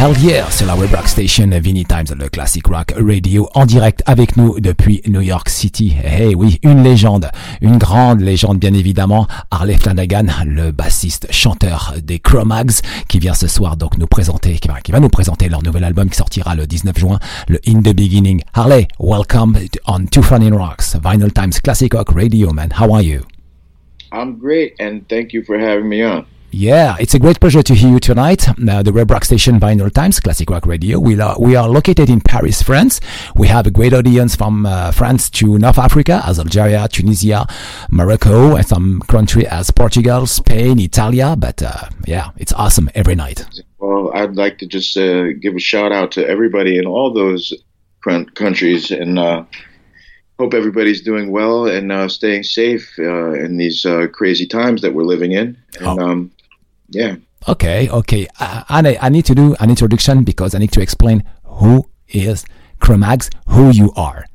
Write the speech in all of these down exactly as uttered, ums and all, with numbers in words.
Hell yeah, c'est la web rock station Vinny Times, le classic rock radio, en direct avec nous depuis New York City. Hey oui, une légende, une grande légende bien évidemment, Harley Flanagan, le bassiste chanteur des Cro-Mags, qui vient ce soir donc nous présenter, qui va, qui va nous présenter leur nouvel album qui sortira le dix-neuf juin, le In the Beginning. Harley, welcome on Two Funny Rocks, Vinyl Times Classic Rock Radio, man. How are you? I'm great, and thank you for having me on. Yeah, it's a great pleasure to hear you tonight. Uh, the Web Rock Station Vinyl Times Classic Rock Radio. We are, we are located in Paris, France. We have a great audience from uh, France to North Africa, as Algeria, Tunisia, Morocco, and some country as Portugal, Spain, Italia. But uh, yeah, it's awesome every night. Well, I'd like to just uh, give a shout out to everybody in all those countries, and uh, hope everybody's doing well and uh, staying safe uh, in these uh, crazy times that we're living in. And, oh. um, yeah. Okay, okay. Uh, I, I need to do an introduction because I need to explain who is Cro-Mags, who you are.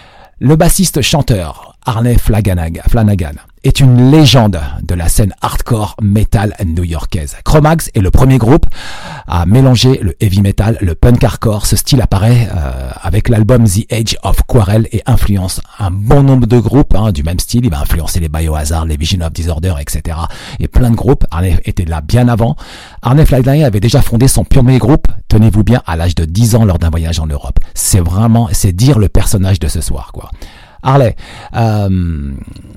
Le bassiste chanteur Harley Flanagan est une légende de la scène hardcore metal new-yorkaise. Cro-Mags est le premier groupe à mélanger le heavy metal, le punk hardcore. Ce style apparaît euh, avec l'album The Age of Quarrel et influence un bon nombre de groupes hein, du même style. Il va influencer les Biohazard, les Vision of Disorder, et cetera. Et plein de groupes. Harley était là bien avant. Harley Flanagan avait déjà fondé son premier groupe, tenez-vous bien, à l'âge de dix ans lors d'un voyage en Europe. C'est vraiment, c'est dire le personnage de ce soir, quoi. Harley, um,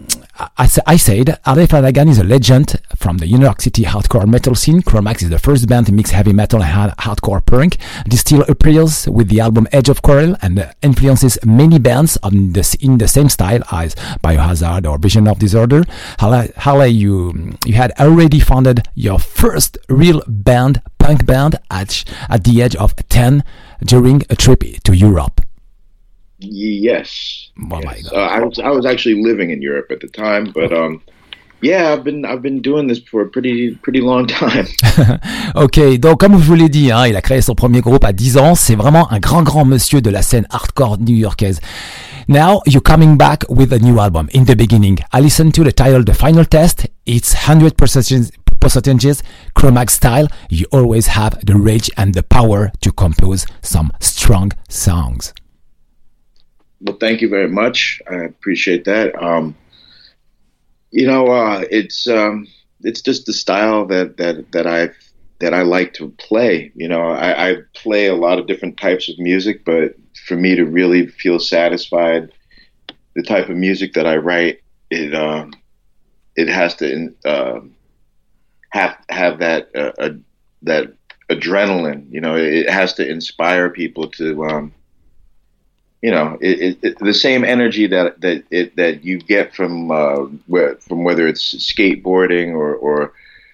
I, I said, Harley Flanagan is a legend from the New York City hardcore metal scene. Cro-Mags is the first band to mix heavy metal and hard, hardcore punk. This still appears with the album Edge of Quarrel and influences many bands on the, in the same style as Biohazard or Vision of Disorder. Harley, Harley you, you had already founded your first real band, punk band, at, at the age of ten during a trip to Europe. Yes. Oh yes. my God. Uh, I was I was actually living in Europe at the time, but um, yeah, I've been I've been doing this for a pretty pretty long time. Ok, donc comme je vous l'ai dit, hein, il a créé son premier groupe à dix ans. C'est vraiment un grand grand monsieur de la scène hardcore new-yorkaise. Now you're coming back with a new album, In the Beginning. I listened to the title, The Final Test. It's one hundred percent percentages Cro-Mags style. You always have the rage and the power to compose some strong songs. Well, thank you very much. I appreciate that. Um, you know, uh, it's um, it's just the style that that that I that I like to play. You know, I, I play a lot of different types of music, but for me to really feel satisfied, the type of music that I write, it um, it has to uh, have have that uh, uh, that adrenaline. You know, it has to inspire people to. Um, You know, it, it, it, the same energy that that it, that you get from uh, where, from whether it's skateboarding or or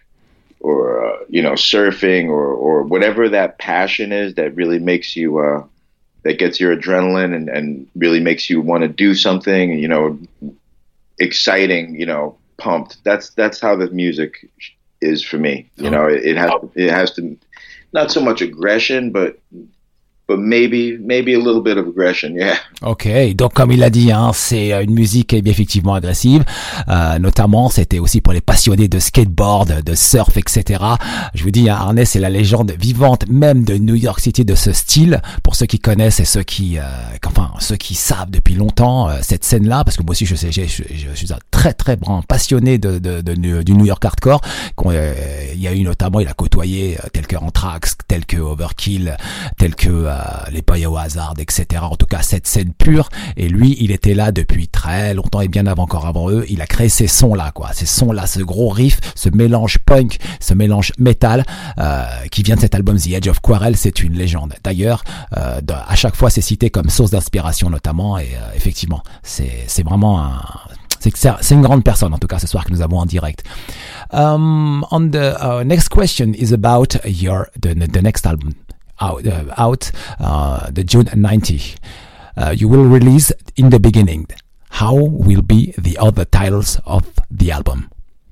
or uh, you know surfing or or whatever that passion is that really makes you uh, that gets your adrenaline and, and really makes you want to do something. You know, exciting. You know, pumped. That's that's how the music is for me. You know, it, it has it has to not so much aggression, but But maybe, maybe a little bit of aggression, yeah. Ok, donc comme il l'a dit, hein, c'est une musique effectivement agressive. Euh, notamment, c'était aussi pour les passionnés de skateboard, de surf, et cetera. Je vous dis, hein, Harley, c'est la légende vivante même de New York City de ce style. Pour ceux qui connaissent et ceux qui, euh, enfin, ceux qui savent depuis longtemps euh, cette scène-là, parce que moi aussi, je sais, je, je, je suis un très très grand passionné de, de, de, de du New York hardcore. Euh, il y a eu notamment, il a côtoyé euh, tel que Anthrax, tel que Overkill, tel que euh, les Biohazard, et cetera. En tout cas, cette scène pure. Et lui, il était là depuis très longtemps et bien avant, encore avant eux. Il a créé ces sons-là, quoi. Ces sons-là, ce gros riff, ce mélange punk, ce mélange metal, euh, qui vient de cet album The Edge of Quarrel. C'est une légende. D'ailleurs, euh, à chaque fois, c'est cité comme source d'inspiration, notamment. Et euh, effectivement, c'est, c'est vraiment un, c'est, c'est une grande personne, en tout cas, ce soir que nous avons en direct. Um, on the uh, next question is about your the, the next album. Out, uh, out uh, the June nineteenth. Uh, you will release In the Beginning. How will be the other titles of the album?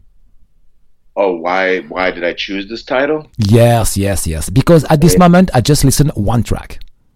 Oh, why why did I choose this title? Yes, yes, yes. Because at this moment, I just listened one track.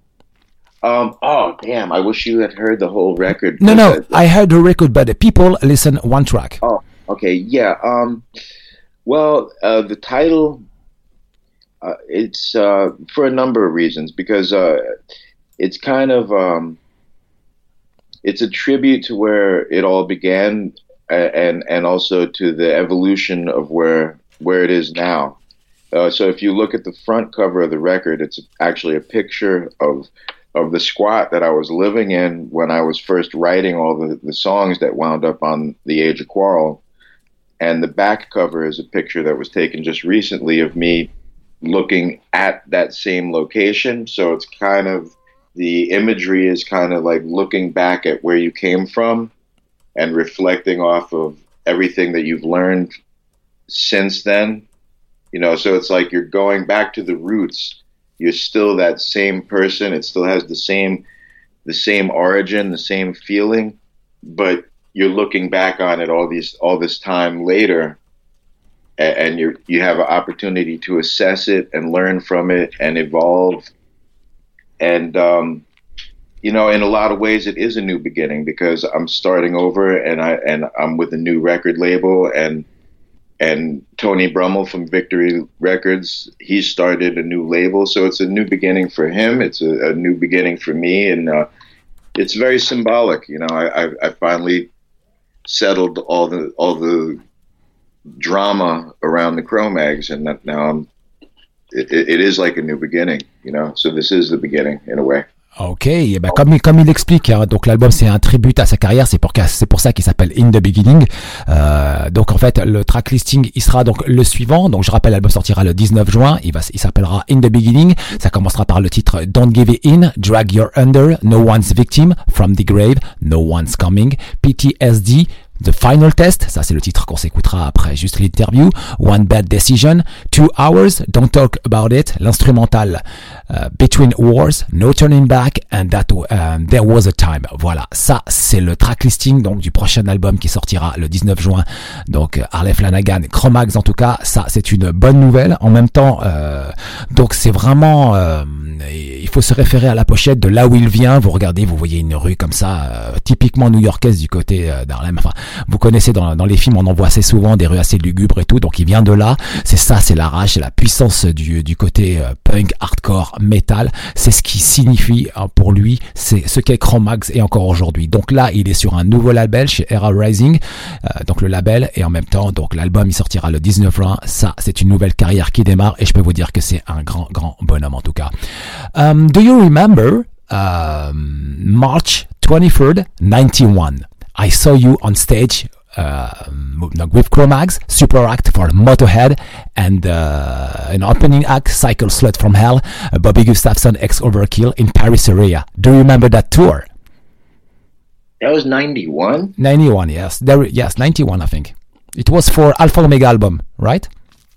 Um. Oh, damn! I wish you had heard the whole record. No, no, I heard the record, but the people listen one track. Oh, okay, yeah. Um. Well, uh, the title. uh, it's uh, for a number of reasons because uh, it's kind of um, it's a tribute to where it all began, and and also to the evolution of where where it is now. Uh, so if you look at the front cover of the record, it's actually a picture of of the squat that I was living in when I was first writing all the, the songs that wound up on The Age of Quarrel. And the back cover is a picture that was taken just recently of me looking at that same location. So it's kind of, the imagery is kind of like looking back at where you came from and reflecting off of everything that you've learned since then. You know, so it's like you're going back to the roots. You're still that same person. It still has the same, the same origin, the same feeling, but you're looking back on it all these, all this time later, and, and you you have an opportunity to assess it and learn from it and evolve. And um, you know, in a lot of ways, it is a new beginning because I'm starting over, and I and I'm with a new record label, and. And Tony Brummel from Victory Records, he started a new label. So it's a new beginning for him. It's a, a new beginning for me. And uh, it's very symbolic. You know, I, I, I finally settled all the all the drama around the Cro-Mags. And that now I'm, it, it is like a new beginning, you know. So this is the beginning in a way. Ok, et ben comme, comme il l'explique, hein, donc l'album c'est un tribut à sa carrière, c'est pour, c'est pour ça qu'il s'appelle In the Beginning. Euh, donc en fait le track listing il sera donc le suivant. Donc je rappelle, l'album sortira le dix-neuf juin. Il va, il s'appellera In the Beginning. Ça commencera par le titre Don't Give It In, Drag Your Under, No One's Victim, From the Grave, No One's Coming, P T S D. The Final Test, ça c'est le titre qu'on s'écoutera après juste l'interview. One Bad Decision, Two Hours, Don't Talk About It, l'instrumental uh, Between Wars, No Turning Back, and that um, There Was a Time. Voilà, ça c'est le track listing donc du prochain album qui sortira le dix-neuf juin. Donc Harley Flanagan, Cro-Mags en tout cas, ça c'est une bonne nouvelle. En même temps, euh, donc c'est vraiment, euh, il faut se référer à la pochette de là où il vient. Vous regardez, vous voyez une rue comme ça, euh, typiquement new-yorkaise du côté euh, d'Harlem. Enfin, vous connaissez dans, dans les films, on en voit assez souvent des rues assez lugubres et tout, donc il vient de là. C'est ça, c'est la rage, c'est la puissance du, du côté euh, punk, hardcore, metal. C'est ce qui signifie hein, pour lui, c'est ce qu'est Cro-Mags et encore aujourd'hui. Donc là, il est sur un nouveau label chez Era Rising, euh, donc le label, et en même temps, donc l'album il sortira le dix-neuf juin. Ça, c'est une nouvelle carrière qui démarre et je peux vous dire que c'est un grand, grand bonhomme en tout cas. Um, do you remember um, March twenty-third, ninety-one? I saw you on stage uh, with Cro-Mags, Super Act for Motorhead, and uh, an opening act, Cycle Slut from Hell, uh, Bobby Gustafson, Ex Overkill in Paris area. Do you remember that tour? That was ninety-one? ninety-one, yes. There, yes, ninety-one, I think. It was for Alpha Omega album, right?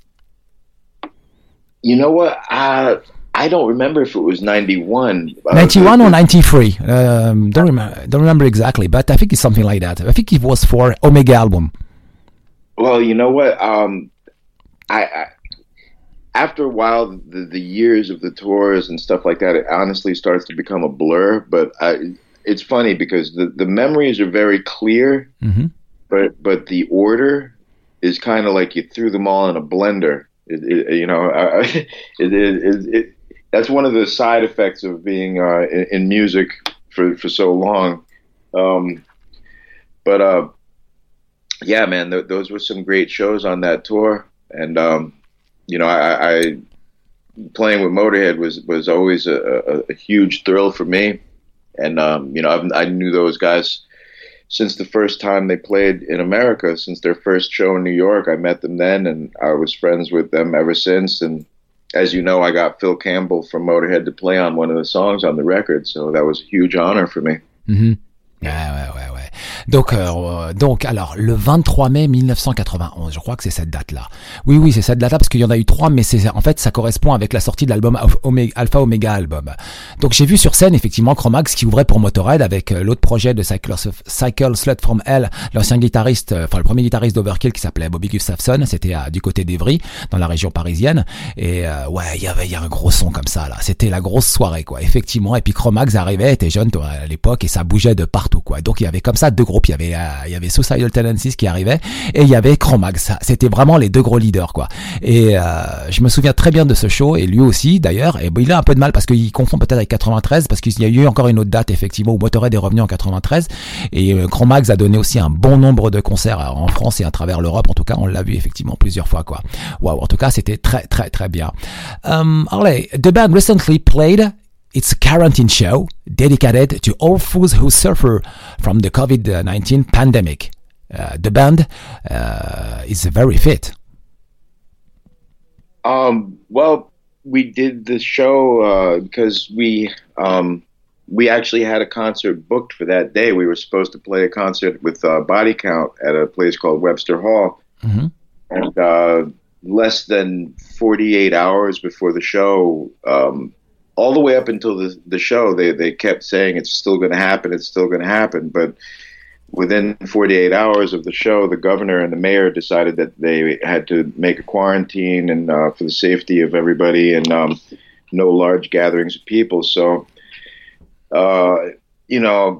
You know what? Uh, I don't remember if it was ninety-one. ninety-one or ninety-three. Um, don't remember. Don't remember exactly, but I think it's something like that. I think it was for Omega album. Well, you know what? Um, I, I after a while, the, the years of the tours and stuff like that, it honestly starts to become a blur. But I, it's funny because the, the memories are very clear, mm-hmm. but but the order is kind of like you threw them all in a blender. It, it, you know, I, it, it, it, it that's one of the side effects of being uh, in, in music for, for so long. Um, but uh, yeah, man, th- those were some great shows on that tour. And, um, you know, I, I playing with Motorhead was, was always a, a, a huge thrill for me. And, um, you know, I've, I knew those guys since the first time they played in America, since their first show in New York. I met them then, and I was friends with them ever since. And as you know, I got Phil Campbell from Motorhead to play on one of the songs on the record, so that was a huge honor for me. Mm-hmm. Ouais, ouais, ouais, ouais. Donc, euh, donc, alors, le vingt-trois mai mille neuf cent quatre-vingt-onze, je crois que c'est cette date-là. Oui, oui, c'est cette date-là parce qu'il y en a eu trois, mais c'est, en fait, ça correspond avec la sortie de l'album Omega, Alpha Omega Album. Donc, j'ai vu sur scène, effectivement, Cro-Mags qui ouvrait pour Motorhead avec euh, l'autre projet de Cycle, Cycle Slut from Hell, l'ancien guitariste, euh, enfin, le premier guitariste d'Overkill qui s'appelait Bobby Gustafson. C'était euh, du côté d'Evry, dans la région parisienne. Et, euh, ouais, il y avait, il y a un gros son comme ça, là. C'était la grosse soirée, quoi. Effectivement. Et puis, Cro-Mags arrivait, était jeune, toi, à l'époque, et ça bougeait de partout, quoi. Donc, il y avait comme ça deux gros groupes. Il y avait, euh, il y avait Suicidal Tendencies qui arrivait et il y avait Cro-Mags. C'était vraiment les deux gros leaders, quoi. Et euh, je me souviens très bien de ce show et lui aussi, d'ailleurs. Et bon, il a un peu de mal parce qu'il confond peut-être avec quatre-vingt-treize parce qu'il y a eu encore une autre date effectivement où Motorhead est revenu en quatre-vingt-treize et euh, Cro-Mags a donné aussi un bon nombre de concerts en France et à travers l'Europe. En tout cas, on l'a vu effectivement plusieurs fois, quoi. Waouh, en tout cas, c'était très très très bien. Um, allez, the band recently played its quarantine show dedicated to all those who suffer from the COVID nineteen pandemic. Uh, the band uh, is very fit. Um, well, we did the show uh, because we um, we actually had a concert booked for that day. We were supposed to play a concert with uh, Body Count at a place called Webster Hall, mm-hmm. and uh, less than forty-eight hours before the show, um, all the way up until the the show, they they kept saying it's still going to happen, it's still going to happen, but within forty-eight hours of the show, the governor and the mayor decided that they had to make a quarantine and uh, for the safety of everybody and um, no large gatherings of people. So, uh, you know,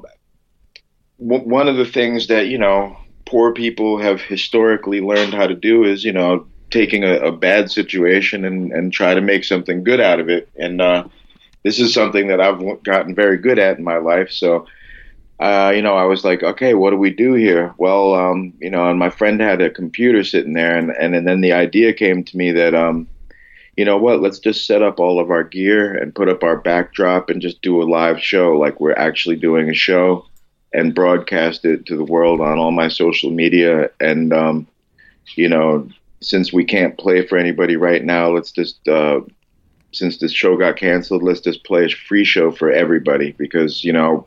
w- one of the things that, you know, poor people have historically learned how to do is, you know, taking a, a bad situation and, and try to make something good out of it. And uh, this is something that I've gotten very good at in my life. So, Uh, you know, I was like, okay, what do we do here? Well, um, you know, and my friend had a computer sitting there, and, and, and then the idea came to me that, um, you know what, let's just set up all of our gear and put up our backdrop and just do a live show like we're actually doing a show and broadcast it to the world on all my social media. And, um, you know, since we can't play for anybody right now, let's just, uh, since this show got canceled, let's just play a free show for everybody because, you know,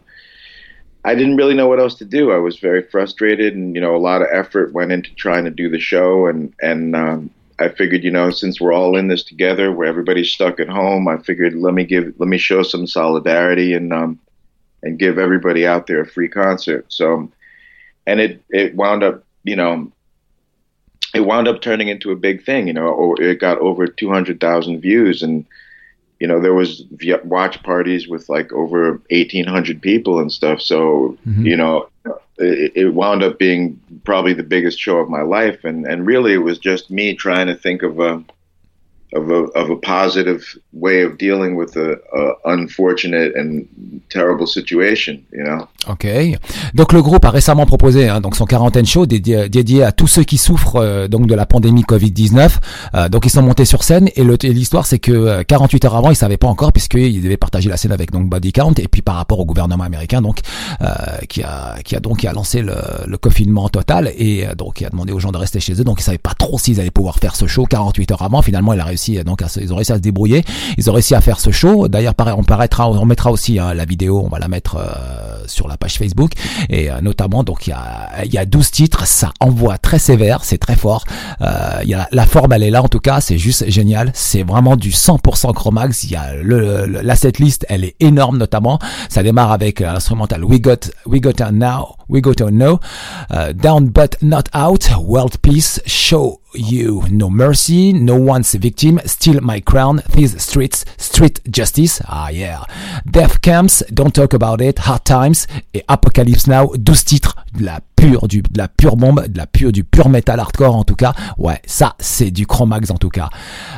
I didn't really know what else to do. I was very frustrated, and you know, a lot of effort went into trying to do the show. And and um, I figured, you know, since we're all in this together, where everybody's stuck at home, I figured let me give, let me show some solidarity and um, and give everybody out there a free concert. So, and it it wound up, you know, it wound up turning into a big thing. You know, it got over two hundred thousand views and. You know, there was watch parties with like over eighteen hundred people and stuff. So, mm-hmm. you know, it, it wound up being probably the biggest show of my life. And, and really it was just me trying to think of a, of a, of a positive way of dealing with a, a unfortunate and terrible situation, you know. Ok. Donc le groupe a récemment proposé hein, donc son quarantaine show dédié, dédié à tous ceux qui souffrent euh, donc de la pandémie covid dix-neuf. Euh, donc ils sont montés sur scène et, le, et l'histoire c'est que euh, quarante-huit heures avant ils savaient pas encore puisqu'ils devaient partager la scène avec donc Body Count et puis par rapport au gouvernement américain donc euh, qui a qui a donc qui a lancé le, le confinement total et euh, donc qui a demandé aux gens de rester chez eux. Donc ils savaient pas trop s'ils allaient pouvoir faire ce show quarante-huit heures avant. Finalement il a réussi donc à, ils ont réussi à se débrouiller. Ils ont réussi à faire ce show. D'ailleurs on paraîtra on mettra aussi hein, la vidéo on va la mettre euh, sur la page Facebook et euh, notamment donc il y a il y a douze titres, ça envoie très sévère, c'est très fort. Euh, il y a la forme elle est là en tout cas, c'est juste génial, c'est vraiment du cent pour cent Cro-Mags. Il y a le, le la setlist, elle est énorme notamment. Ça démarre avec euh, l'instrumental We Got We Got to Now We Got to Know, uh, Down But Not Out, World Peace, Show You No Mercy, No One's Victim, Steal My Crown, These Streets, Street Justice, ah yeah, Death Camps, Don't Talk About It, Hard Times et Apocalypse Now, douze titres, de la pure, du, de la pure bombe, de la pure, du pur metal hardcore en tout cas. Ouais, ça c'est du Cro-Mags en tout cas.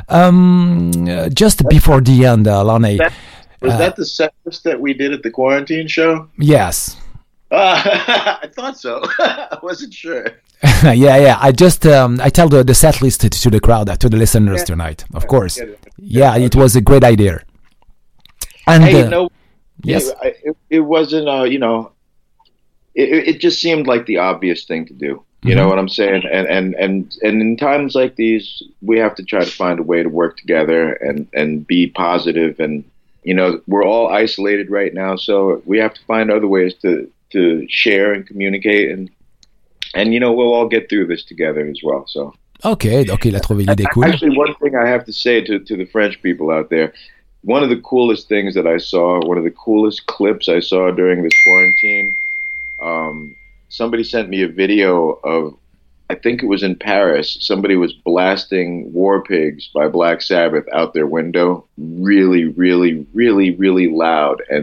Um, just before the end, uh, Lonnie. That, was uh, that the set list that we did at the quarantine show? Yes. Uh, I thought so. I wasn't sure. yeah, yeah. I just um, I tell the, the set list to, to the crowd, to the listeners yeah. tonight. Of course. It. Yeah, yeah, it was a great idea. And hey, uh, no, yes, it, it, it wasn't. Uh, you know, it, it just seemed like the obvious thing to do. You mm-hmm. know what I'm saying? And and and and in times like these, we have to try to find a way to work together and and be positive. And you know, we're all isolated right now, so we have to find other ways to. to share and communicate and and you know we'll all get through this together as well. So okay, donc il a trouvé l'idée cool. Actually, one thing I have to say to to the French people out there, one of the coolest things that I saw, one of the coolest clips I saw during this quarantine, um, somebody sent me a video of, I think it was in Paris, somebody was blasting War Pigs by Black Sabbath out their window really, really, really, really loud. And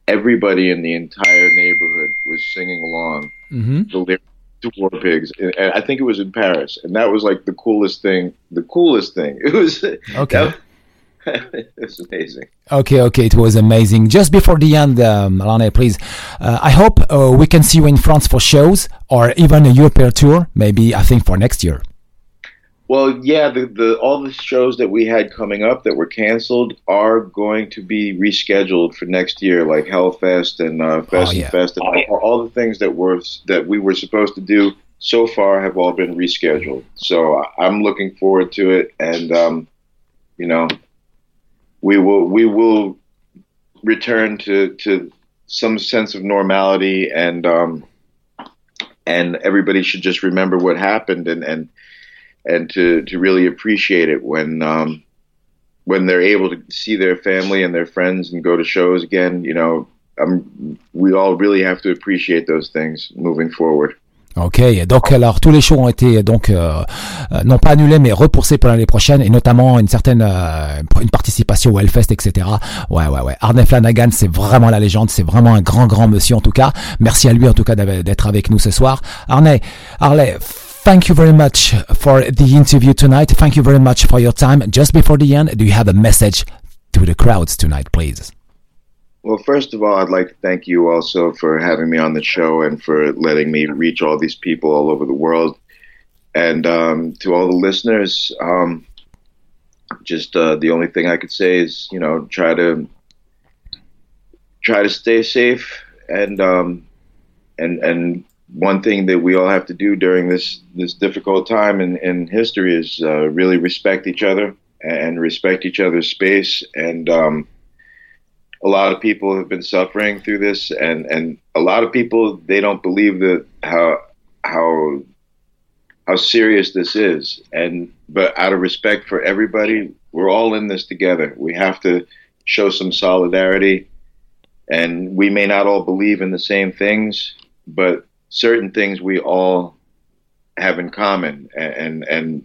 everybody in the entire neighborhood was singing along Mm-hmm. the lyrics to War Pigs, and, and I think it was in Paris, and that was like the coolest thing. The coolest thing. It was Okay. That, it was amazing. Okay, okay, it was amazing. Just before the end, um, Arne, please, uh, I hope uh, we can see you in France for shows or even a European tour, maybe, I think, for next year. Well, yeah, the, the all the shows that we had coming up that were canceled are going to be rescheduled for next year, like Hellfest and uh, Fest Oh, yeah. and Fest, and all, all the things that were that we were supposed to do so far have all been rescheduled. So I'm looking forward to it, and um, you know, we will we will return to, to some sense of normality, and um, and everybody should just remember what happened, and and. and to, to really appreciate it when um, when they're able to see their family and their friends and go to shows again. You know, um, we all really have to appreciate those things moving forward. Ok, donc alors tous les shows ont été donc euh, euh, non pas annulés mais repoussés pour l'année prochaine, et notamment une certaine euh, une participation au Hellfest, et cetera. Ouais, ouais, ouais. Arne Flanagan, c'est vraiment la légende, c'est vraiment un grand, grand monsieur en tout cas. Merci à lui en tout cas d'être avec nous ce soir. Arne, Arne, thank you very much for the interview tonight. Thank you very much for your time. Just before the end, do you have a message to the crowds tonight, please? Well, first of all, I'd like to thank you also for having me on the show and for letting me reach all these people all over the world. And um, to all the listeners, um, just uh, the only thing I could say is, you know, try to try to stay safe. And um, and and one thing that we all have to do during this this difficult time in, in history is uh, really respect each other and respect each other's space. And um, a lot of people have been suffering through this, and, and a lot of people, they don't believe that how how how serious this is. And but out of respect for everybody, we're all in this together. We have to show some solidarity, and we may not all believe in the same things, but certain things we all have in common, and and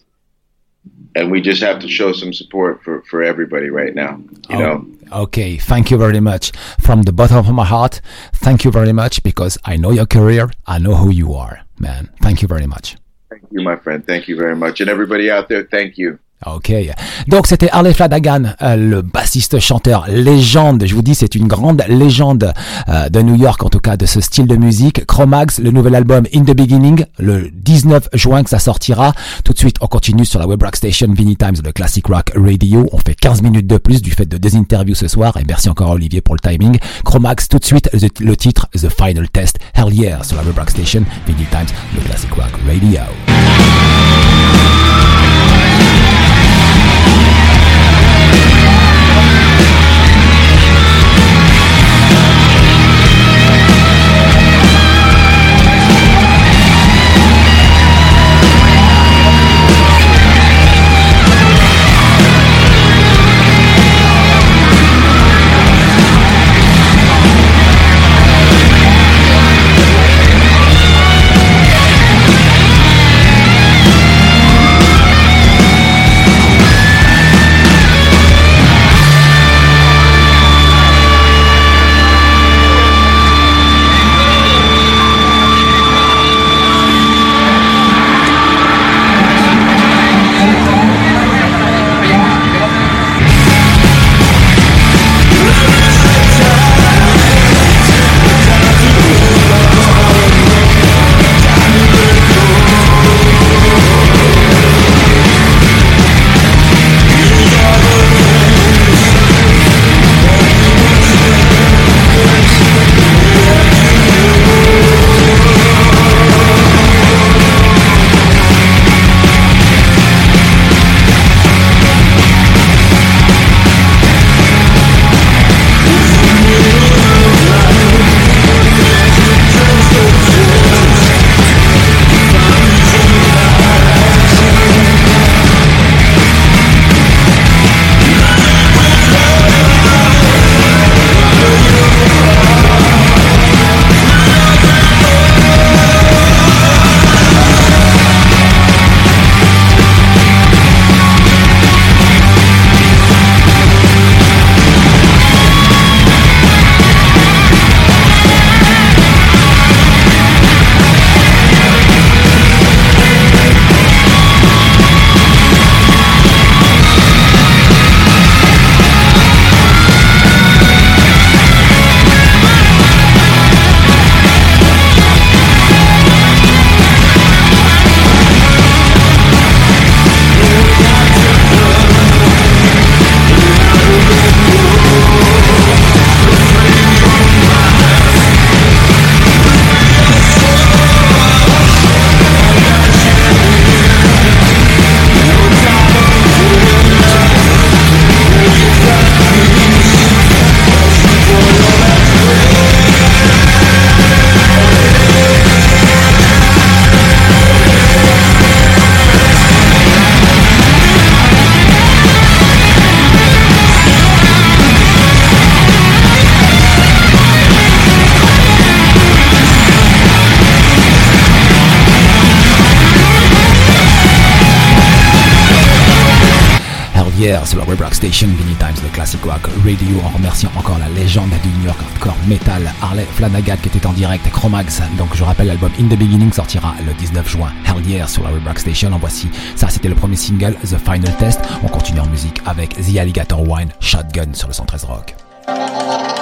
and we just have to show some support for, for everybody right now, you oh, know. Okay, thank you very much. From the bottom of my heart, thank you very much, because I know your career, I know who you are, man. Thank you very much. Thank you, my friend. Thank you very much. And everybody out there, thank you. Ok, donc c'était Arne Flanagan, euh, le bassiste chanteur légende. Je vous dis, c'est une grande légende euh, de New York, en tout cas de ce style de musique. Cro-Mags, le nouvel album In the Beginning, le dix-neuf juin que ça sortira. Tout de suite, on continue sur la web rock station Vinny Times, le Classic Rock Radio. On fait quinze minutes de plus du fait de deux interviews ce soir, et merci encore à Olivier pour le timing. Cro-Mags, tout de suite le, le titre The Final Test, Hell Yeah, sur la web rock station Vinny Times, le Classic Rock Radio. Yeah sur la Web Rock Station, Vinny Times, le Classic Rock Radio, en remerciant encore la légende du New York Hardcore Metal, Harley Flanagan, qui était en direct, Cro-Mags. Donc je rappelle, l'album In The Beginning sortira le dix-neuf juin. Hell Yeah sur la Web Rock Station. En voici, ça c'était le premier single, The Final Test. On continue en musique avec The Alligator Wine, Shotgun sur le cent treize Rock.